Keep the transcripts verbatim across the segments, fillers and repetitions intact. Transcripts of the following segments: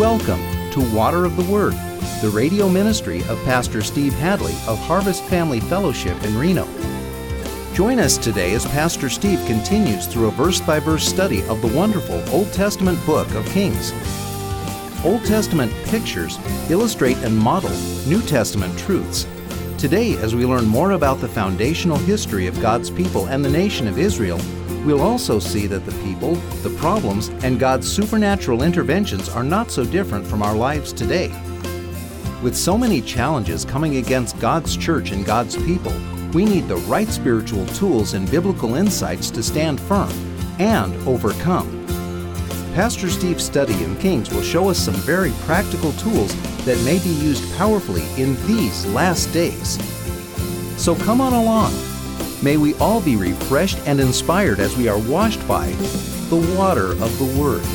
Welcome to Water of the Word, the radio ministry of Pastor Steve Hadley of Harvest Family Fellowship in Reno. Join us today as Pastor Steve continues through a verse-by-verse study of the wonderful Old Testament book of Kings. Old Testament pictures illustrate and model New Testament truths. Today, as we learn more about the foundational history of God's people and the nation of Israel, we'll also see that the people, the problems, and God's supernatural interventions are not so different from our lives today. With so many challenges coming against God's church and God's people, we need the right spiritual tools and biblical insights to stand firm and overcome. Pastor Steve's study in Kings will show us some very practical tools that may be used powerfully in these last days. So come on along. May we all be refreshed and inspired as we are washed by the water of the Word.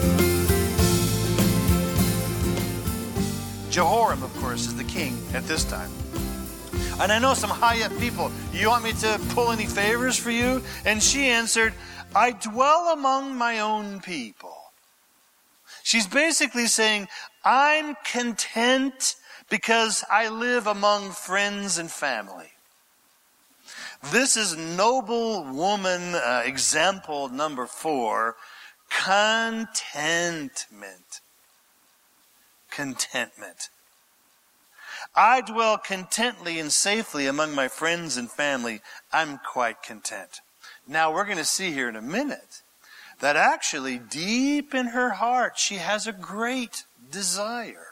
Jehoram, of course, is the king at this time. And I know some high-up people, you want me to pull any favors for you? And she answered, I dwell among my own people. She's basically saying, I'm content because I live among friends and family. This is noble woman uh, example number four, contentment. Contentment. I dwell contently and safely among my friends and family. I'm quite content. Now we're going to see here in a minute that actually deep in her heart she has a great desire.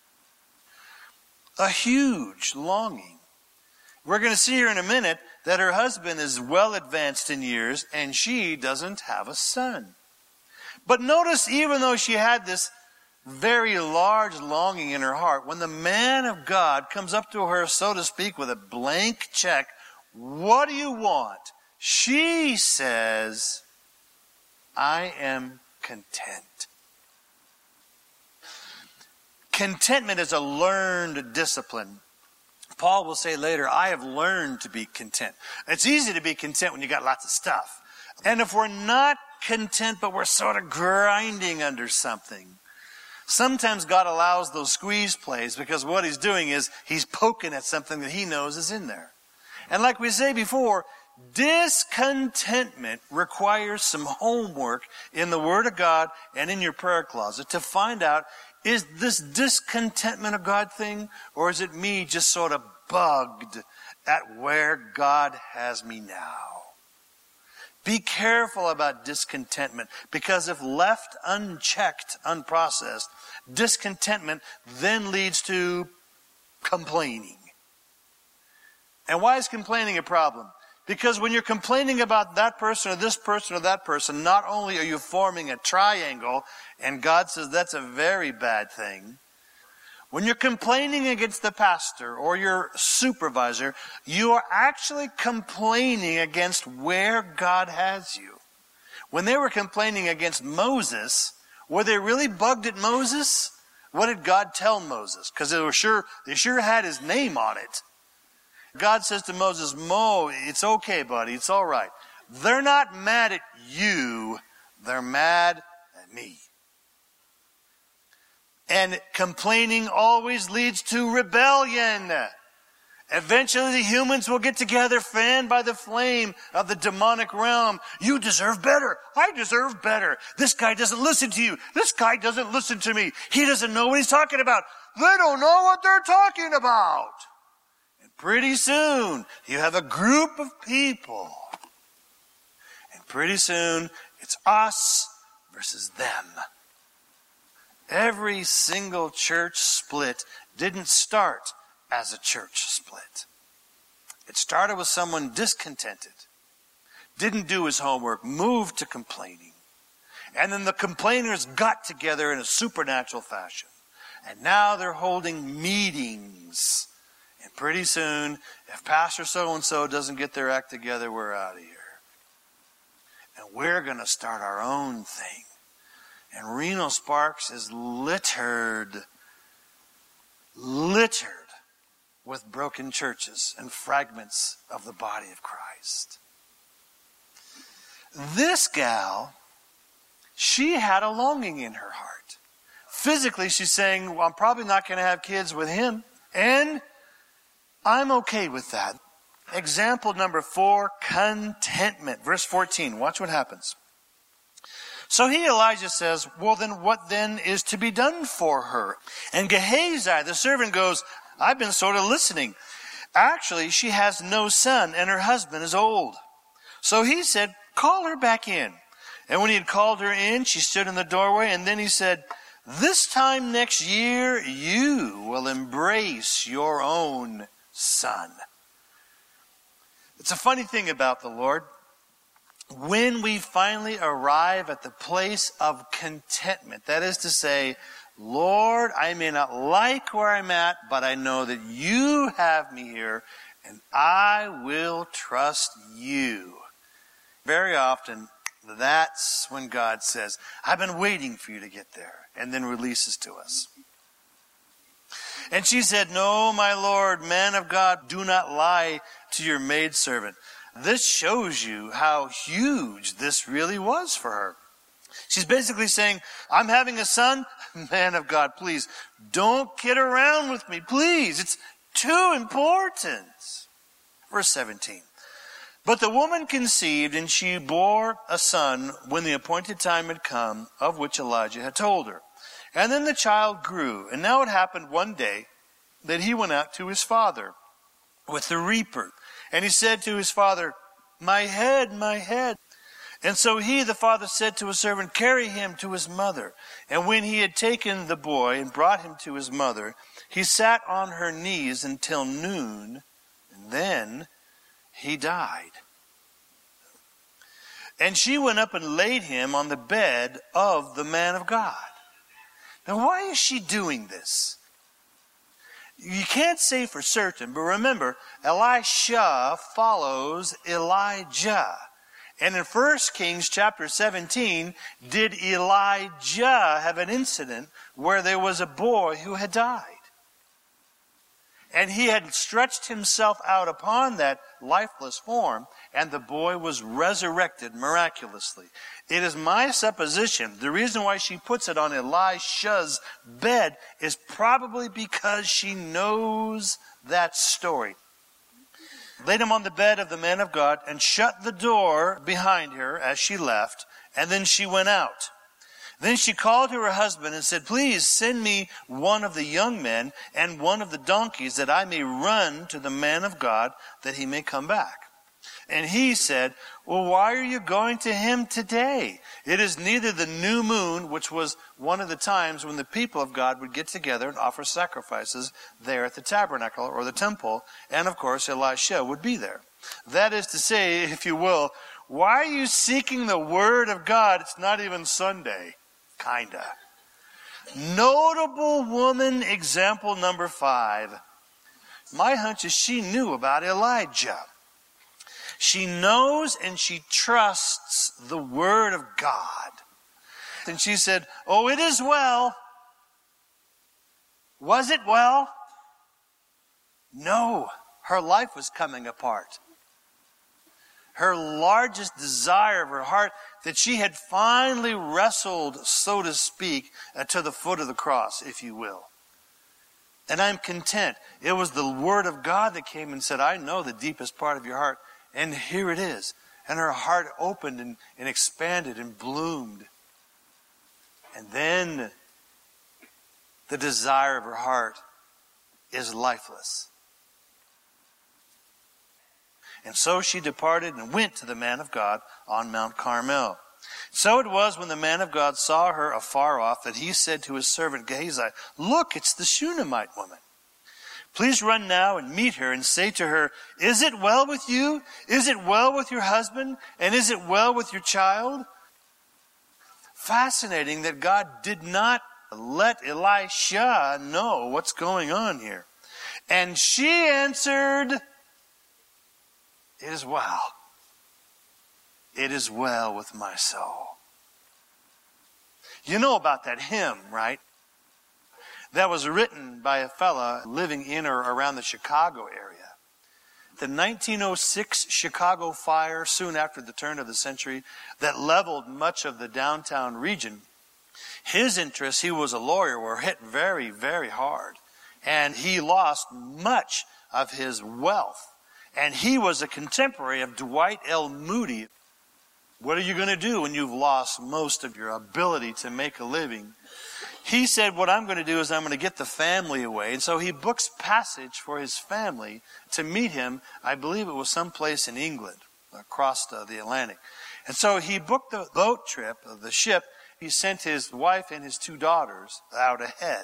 A huge longing. We're going to see here in a minute that her husband is well advanced in years and she doesn't have a son. But notice, even though she had this very large longing in her heart, when the man of God comes up to her, so to speak, with a blank check, what do you want? She says, I am content. Contentment is a learned discipline. Paul will say later, I have learned to be content. It's easy to be content when you got lots of stuff. And if we're not content, but we're sort of grinding under something, sometimes God allows those squeeze plays because what he's doing is he's poking at something that he knows is in there. And like we say before, discontentment requires some homework in the Word of God and in your prayer closet to find out, is this discontentment a God thing, or is it me just sort of bugged at where God has me now? Be careful about discontentment, because if left unchecked, unprocessed, discontentment then leads to complaining. And why is complaining a problem? Because when you're complaining about that person or this person or that person, not only are you forming a triangle, and God says that's a very bad thing. When you're complaining against the pastor or your supervisor, you are actually complaining against where God has you. When they were complaining against Moses, were they really bugged at Moses? What did God tell Moses? Because they were sure, they sure had his name on it. God says to Moses, Mo, it's okay, buddy, it's all right. They're not mad at you, they're mad at me. And complaining always leads to rebellion. Eventually the humans will get together, fanned by the flame of the demonic realm. You deserve better. I deserve better. This guy doesn't listen to you. This guy doesn't listen to me. He doesn't know what he's talking about. They don't know what they're talking about. And pretty soon you have a group of people. And pretty soon it's us versus them. Every single church split didn't start as a church split. It started with someone discontented, didn't do his homework, moved to complaining. And then the complainers got together in a supernatural fashion. And now they're holding meetings. And pretty soon, if Pastor so-and-so doesn't get their act together, we're out of here. And we're going to start our own thing. And Reno Sparks is littered, littered with broken churches and fragments of the body of Christ. This gal, she had a longing in her heart. Physically, she's saying, well, I'm probably not going to have kids with him. And I'm okay with that. Example number four, contentment. Verse fourteen, watch what happens. So he, Elijah, says, well, then what then is to be done for her? And Gehazi, the servant, goes, I've been sort of listening. Actually, she has no son, and her husband is old. So he said, call her back in. And when he had called her in, she stood in the doorway, and then he said, this time next year, you will embrace your own son. It's a funny thing about the Lord. When we finally arrive at the place of contentment, that is to say, Lord, I may not like where I'm at, but I know that you have me here, and I will trust you. Very often, that's when God says, I've been waiting for you to get there, and then releases to us. And she said, no, my Lord, man of God, do not lie to your maidservant. This shows you how huge this really was for her. She's basically saying, I'm having a son. Man of God, please, don't kid around with me, please. It's too important. Verse seventeen. But the woman conceived, and she bore a son when the appointed time had come, of which Elijah had told her. And then the child grew. And now it happened one day that he went out to his father with the reaper. And he said to his father, my head, my head. And so he, the father, said to his servant, carry him to his mother. And when he had taken the boy and brought him to his mother, he sat on her knees until noon, and then he died. And she went up and laid him on the bed of the man of God. Now, why is she doing this? You can't say for certain, but remember, Elisha follows Elijah. And in First Kings chapter seventeen, did Elijah have an incident where there was a boy who had died? And he had stretched himself out upon that lifeless form, and the boy was resurrected miraculously. It is my supposition, the reason why she puts it on Elisha's bed is probably because she knows that story. Laid him on the bed of the man of God and shut the door behind her as she left, and then she went out. Then she called to her husband and said, please send me one of the young men and one of the donkeys that I may run to the man of God that he may come back. And he said, well, why are you going to him today? It is neither the new moon, which was one of the times when the people of God would get together and offer sacrifices there at the tabernacle or the temple. And of course, Elisha would be there. That is to say, if you will, why are you seeking the word of God? It's not even Sunday. Kinda. Notable woman example number five. My hunch is she knew about Elijah. She knows and she trusts the word of God. And she said, oh, it is well. Was it well? No, her life was coming apart. Her largest desire of her heart, that she had finally wrestled, so to speak, uh, to the foot of the cross, if you will. And I'm content. It was the word of God that came and said, I know the deepest part of your heart, and here it is. And her heart opened and, and expanded and bloomed. And then the desire of her heart is lifeless. And so she departed and went to the man of God on Mount Carmel. So it was when the man of God saw her afar off that he said to his servant Gehazi, look, it's the Shunammite woman. Please run now and meet her and say to her, is it well with you? Is it well with your husband? And is it well with your child? Fascinating that God did not let Elisha know what's going on here. And she answered, it is well. It is well with my soul. You know about that hymn, right? That was written by a fella living in or around the Chicago area. The nineteen oh six Chicago fire, soon after the turn of the century, that leveled much of the downtown region, His interests, he was a lawyer, were hit very, very hard. And he lost much of his wealth. And he was a contemporary of Dwight L. Moody. What are you going to do when you've lost most of your ability to make a living? He said, what I'm going to do is I'm going to get the family away. And so he books passage for his family to meet him. I believe it was someplace in England, across the, the Atlantic. And so he booked the boat trip of the ship. He sent his wife and his two daughters out ahead.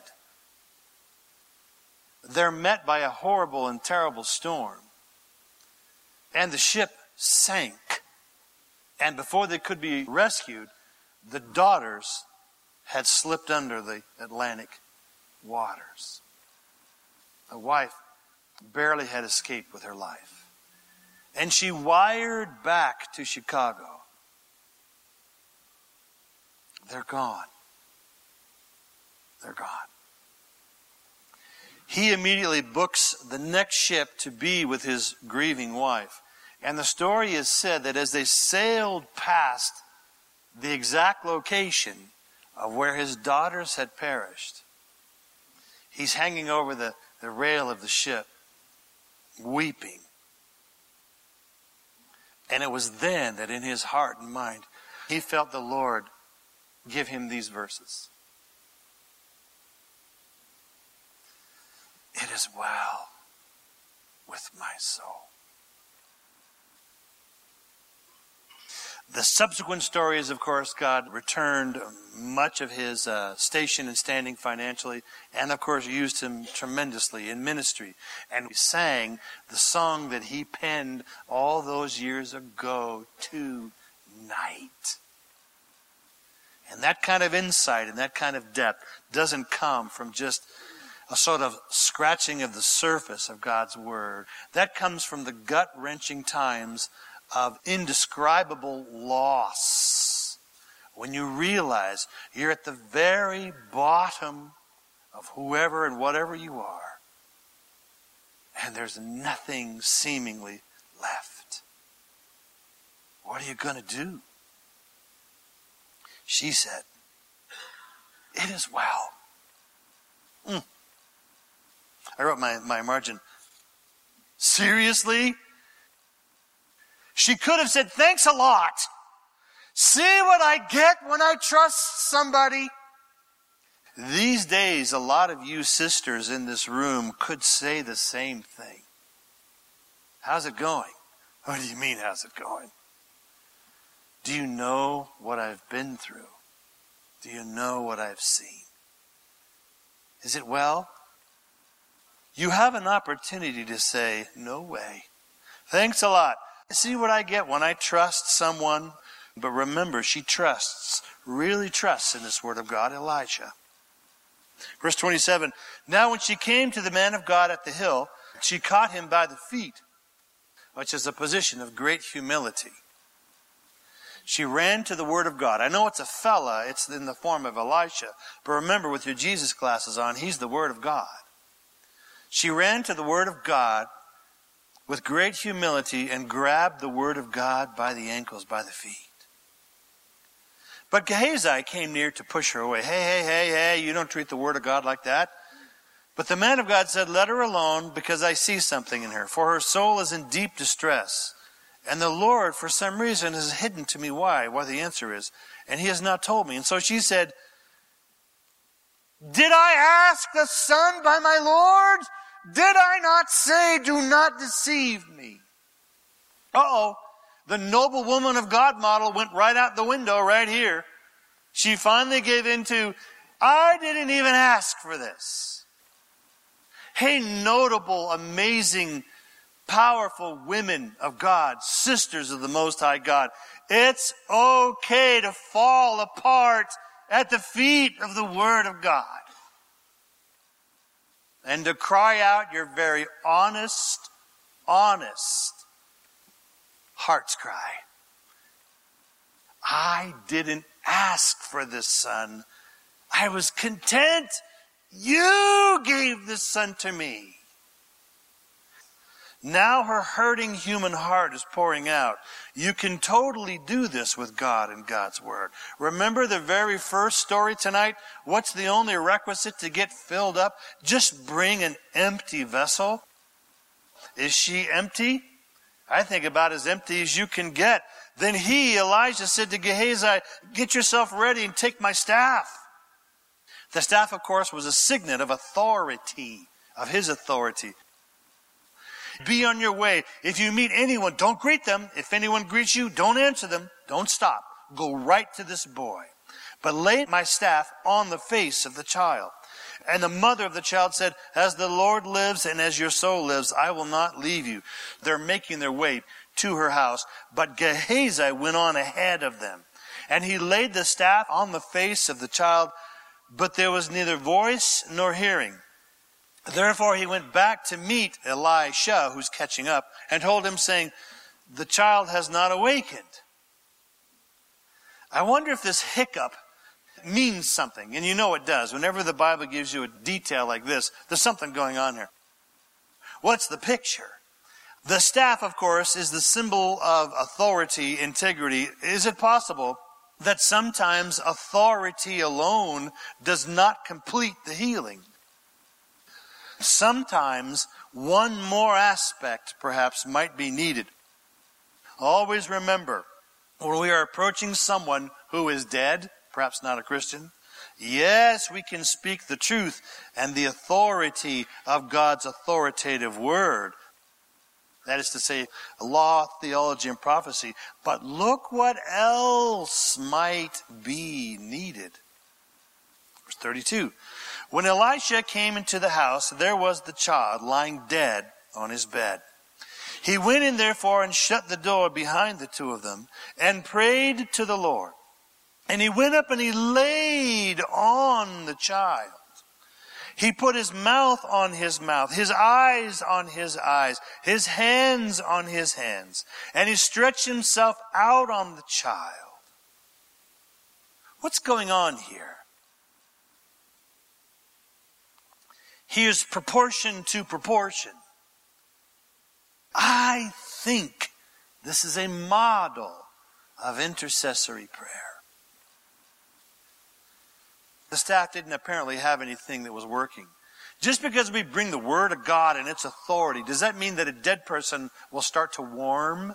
They're met by a horrible and terrible storm. And the ship sank. And before they could be rescued, the daughters had slipped under the Atlantic waters. The wife barely had escaped with her life. And she wired back to Chicago. They're gone. They're gone. He immediately books the next ship to be with his grieving wife. And the story is said that as they sailed past the exact location of where his daughters had perished, he's hanging over the, the rail of the ship, weeping. And it was then that in his heart and mind, he felt the Lord give him these verses. It is well with my soul. The subsequent story is, of course, God returned much of his uh, station and standing financially, and, of course, used him tremendously in ministry. And he sang the song that he penned all those years ago, Tonight. And that kind of insight and that kind of depth doesn't come from just a sort of scratching of the surface of God's Word. That comes from the gut-wrenching times of indescribable loss. When you realize you're at the very bottom of whoever and whatever you are, and there's nothing seemingly left. What are you going to do? She said, it is well. Mm. I wrote my, my margin. Seriously? She could have said, thanks a lot. See what I get when I trust somebody? These days, a lot of you sisters in this room could say the same thing. How's it going? What do you mean, how's it going? Do you know what I've been through? Do you know what I've seen? Is it well? You have an opportunity to say, no way. Thanks a lot. See what I get when I trust someone. But remember, she trusts, really trusts in this word of God, Elisha. Verse twenty-seven, now when she came to the man of God at the hill, she caught him by the feet, which is a position of great humility. She ran to the word of God. I know it's a fella, it's in the form of Elisha, but remember, with your Jesus glasses on, he's the word of God. She ran to the word of God with great humility and grabbed the word of God by the ankles, by the feet. But Gehazi came near to push her away. Hey, hey, hey, hey, you don't treat the word of God like that. But the man of God said, let her alone, because I see something in her. For her soul is in deep distress. And the Lord, for some reason, has hidden to me why, what the answer is. And he has not told me. And so she said, did I ask the son by my Lord? Did I not say, do not deceive me? Uh-oh. The noble woman of God model went right out the window right here. She finally gave in to, I didn't even ask for this. Hey, notable, amazing, powerful women of God, sisters of the Most High God. It's okay to fall apart at the feet of the Word of God. And to cry out your very honest, honest heart's cry. I didn't ask for this son. I was content. You gave this son to me. Now her hurting human heart is pouring out. You can totally do this with God and God's Word. Remember the very first story tonight? What's the only requisite to get filled up? Just bring an empty vessel. Is she empty? I think about as empty as you can get. Then he, Elijah, said to Gehazi, get yourself ready and take my staff. The staff, of course, was a signet of authority, of his authority. Be on your way. If you meet anyone, don't greet them. If anyone greets you, don't answer them. Don't stop. Go right to this boy. But lay my staff on the face of the child. And the mother of the child said, as the Lord lives and as your soul lives, I will not leave you. They're making their way to her house. But Gehazi went on ahead of them. And he laid the staff on the face of the child, but there was neither voice nor hearing. Therefore he went back to meet Elisha, who's catching up, and told him, saying, the child has not awakened. I wonder if this hiccup means something. And you know it does. Whenever the Bible gives you a detail like this, there's something going on here. What's the picture? The staff, of course, is the symbol of authority, integrity. Is it possible that sometimes authority alone does not complete the healing? Sometimes one more aspect perhaps might be needed. Always remember, when we are approaching someone who is dead, perhaps not a Christian, yes, we can speak the truth and the authority of God's authoritative word. That is to say, law, theology, and prophecy. But look what else might be needed. Verse thirty-two. When Elisha came into the house, there was the child lying dead on his bed. He went in therefore and shut the door behind the two of them and prayed to the Lord. And he went up and he laid on the child. He put his mouth on his mouth, his eyes on his eyes, his hands on his hands. And he stretched himself out on the child. What's going on here? Here's proportion to proportion. I think this is a model of intercessory prayer. The staff didn't apparently have anything that was working. Just because we bring the Word of God and its authority, does that mean that a dead person will start to warm?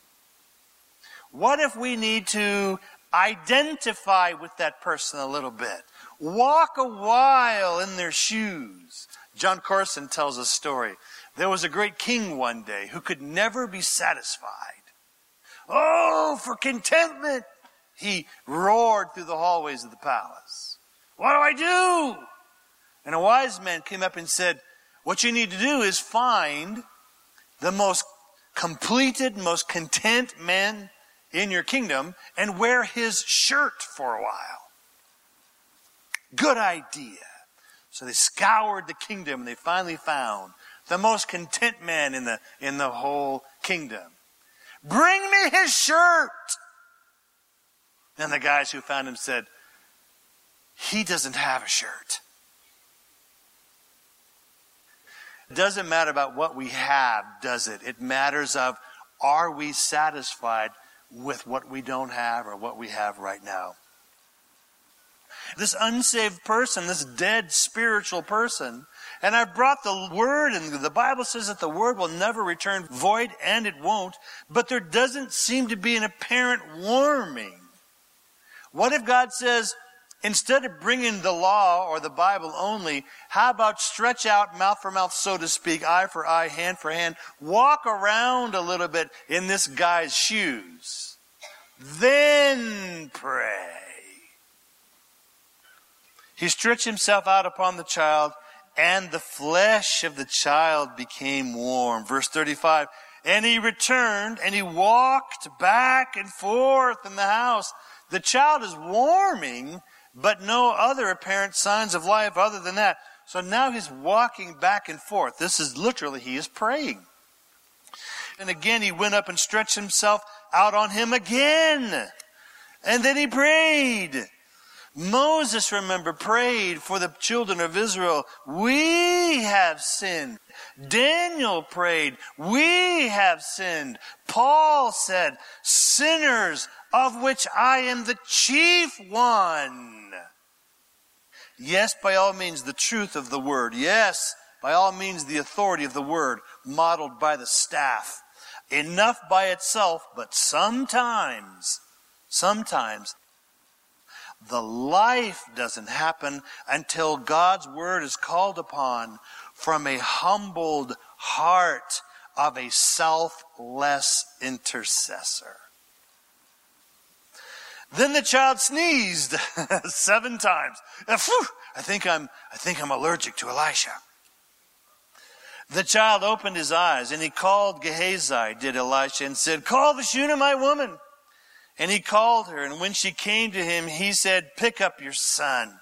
What if we need to identify with that person a little bit? Walk a while in their shoes. John Corson tells a story. There was a great king one day who could never be satisfied. Oh, for contentment! He roared through the hallways of the palace. What do I do? And a wise man came up and said, what you need to do is find the most completed, most content man in your kingdom and wear his shirt for a while. Good idea. So they scoured the kingdom and they finally found the most content man in the, in the whole kingdom. Bring me his shirt. And the guys who found him said, he doesn't have a shirt. It doesn't matter about what we have, does it? It matters of, are we satisfied with what we don't have or what we have right now? This unsaved person, this dead spiritual person, and I've brought the Word, and the Bible says that the Word will never return void, and it won't, but there doesn't seem to be an apparent warming. What if God says, instead of bringing the law or the Bible only, how about stretch out mouth for mouth, so to speak, eye for eye, hand for hand, walk around a little bit in this guy's shoes, then pray. He stretched himself out upon the child, and the flesh of the child became warm. Verse thirty-five, and he returned, and he walked back and forth in the house. The child is warming, but no other apparent signs of life other than that. So now he's walking back and forth. This is literally, he is praying. And again, he went up and stretched himself out on him again. And then he prayed. Moses, remember, prayed for the children of Israel. We have sinned. Daniel prayed. We have sinned. Paul said, sinners, of which I am the chief one. Yes, by all means, the truth of the word. Yes, by all means, the authority of the word modeled by the staff. Enough by itself, but sometimes, sometimes, the life doesn't happen until God's word is called upon from a humbled heart of a selfless intercessor. Then the child sneezed seven times. Uh, phew, I think I'm, I think I'm allergic to Elisha. The child opened his eyes and he called Gehazi, did Elisha, and said, call the Shunammite woman. And he called her, and when she came to him, he said, pick up your son.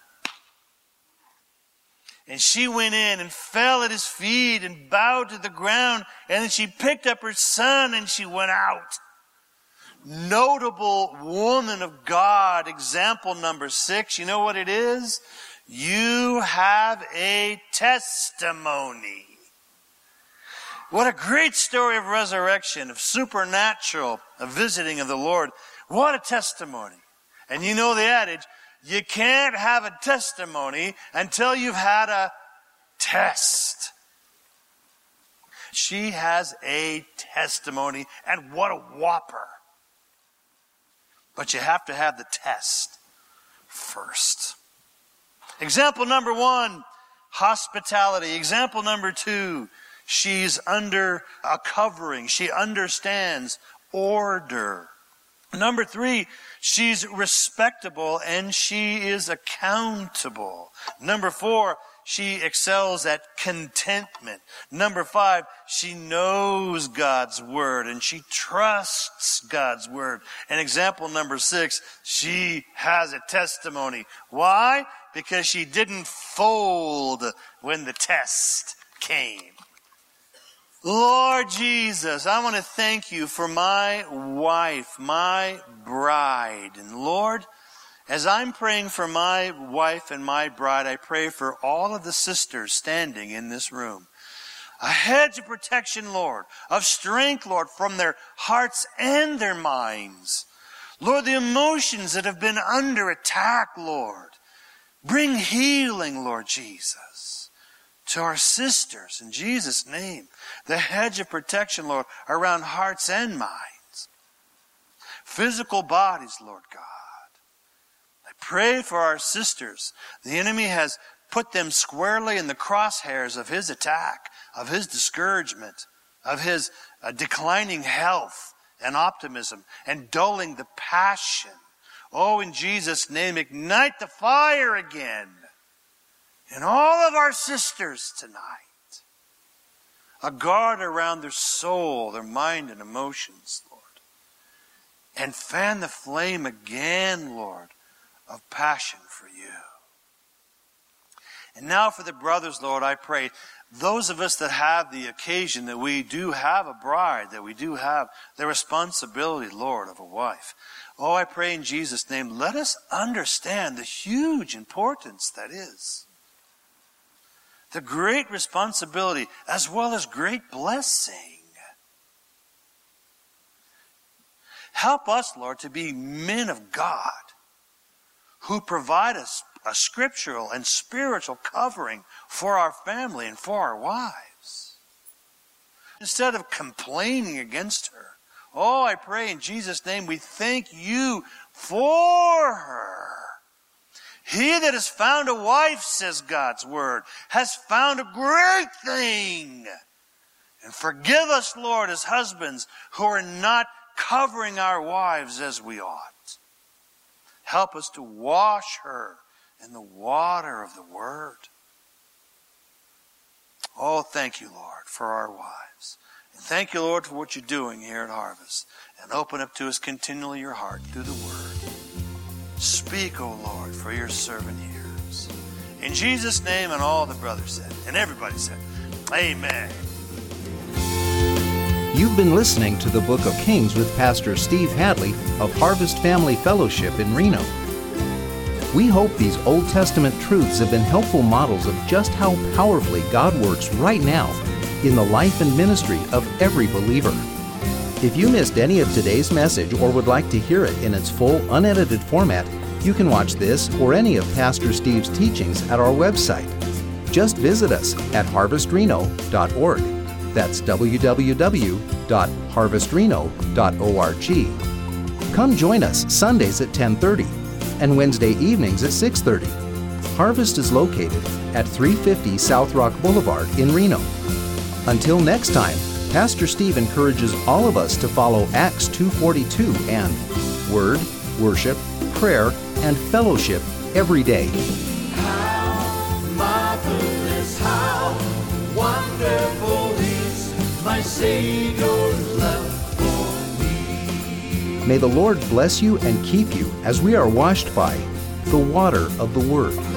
And she went in and fell at his feet and bowed to the ground. And then she picked up her son and she went out. Notable woman of God, example number six. You know what it is? You have a testimony. What a great story of resurrection, of supernatural, of visiting of the Lord. What a testimony. And you know the adage, you can't have a testimony until you've had a test. She has a testimony, and what a whopper. But you have to have the test first. Example number one, hospitality. Example number two, she's under a covering. She understands order. Number three, she's respectable and she is accountable. Number four, she excels at contentment. Number five, she knows God's word and she trusts God's word. And example number six, she has a testimony. Why? Because she didn't fold when the test came. Lord Jesus, I want to thank you for my wife, my bride. And Lord, as I'm praying for my wife and my bride, I pray for all of the sisters standing in this room. A hedge of protection, Lord, of strength, Lord, from their hearts and their minds. Lord, the emotions that have been under attack, Lord, bring healing, Lord Jesus, to our sisters in Jesus' name. The hedge of protection, Lord, around hearts and minds. Physical bodies, Lord God. I pray for our sisters. The enemy has put them squarely in the crosshairs of his attack, of his discouragement, of his uh, declining health and optimism, and dulling the passion. Oh, in Jesus' name, ignite the fire again in all of our sisters tonight. A guard around their soul, their mind and emotions, Lord. And fan the flame again, Lord, of passion for you. And now for the brothers, Lord, I pray, those of us that have the occasion that we do have a bride, that we do have the responsibility, Lord, of a wife. Oh, I pray in Jesus' name, let us understand the huge importance that is. The great responsibility as well as great blessing. Help us, Lord, to be men of God who provide us a scriptural and spiritual covering for our family and for our wives. Instead of complaining against her, oh, I pray in Jesus' name, we thank you for her. He that has found a wife, says God's word, has found a great thing. And forgive us, Lord, as husbands who are not covering our wives as we ought. Help us to wash her in the water of the word. Oh, thank you, Lord, for our wives. And thank you, Lord, for what you're doing here at Harvest. And open up to us continually your heart through the word. Speak, O Lord, for your servant hears. In Jesus' name, and all the brothers said, and everybody said, amen. You've been listening to the Book of Kings with Pastor Steve Hadley of Harvest Family Fellowship in Reno. We hope these Old Testament truths have been helpful models of just how powerfully God works right now in the life and ministry of every believer. If you missed any of today's message or would like to hear it in its full, unedited format, you can watch this or any of Pastor Steve's teachings at our website. Just visit us at harvest reno dot org. That's w w w dot harvest reno dot org. Come join us Sundays at ten thirty and Wednesday evenings at six thirty. Harvest is located at three fifty South Rock Boulevard in Reno. Until next time, Pastor Steve encourages all of us to follow Acts two forty-two and Word, Worship, Prayer, and Fellowship every day. How marvelous, how wonderful is my Savior's love for me. May the Lord bless you and keep you as we are washed by the water of the Word.